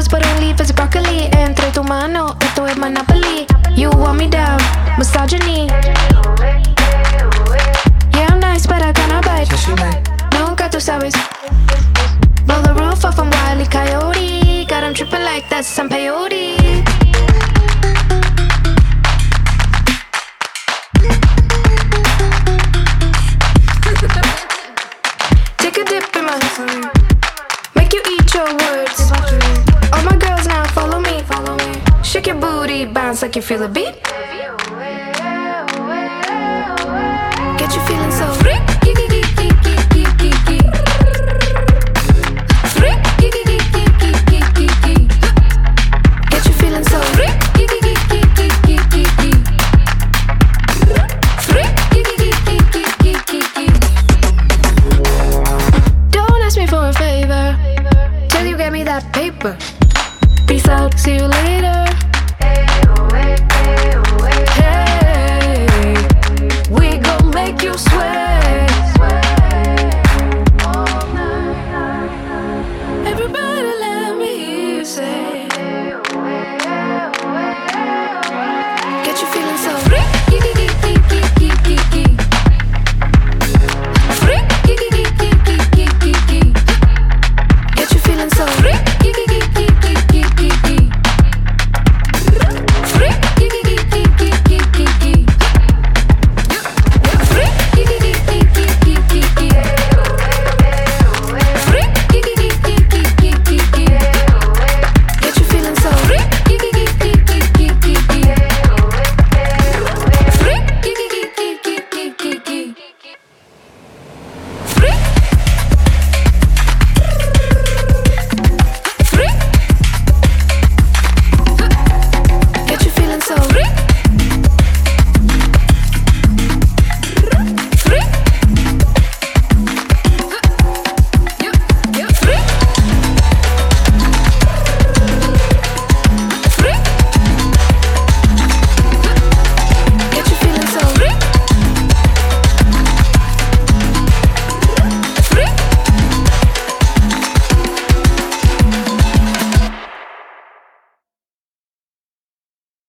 flowers, but don't leave as broccoli. Entre tu mano, esto es Monopoly. You want me down, misogyny. Yeah, I'm nice, but I cannot bite. Nunca tú sabes. Blow the roof off, I'm Wile E. Coyote. Got him tripping like that's some peyote. Take a dip in my make you eat your words. All my girls now follow me. Shake your booty, bounce like you feel a beat. Get you feeling so free. Get you feeling so free. Don't ask me for a favor till you get me that paper. Peace out, see you later.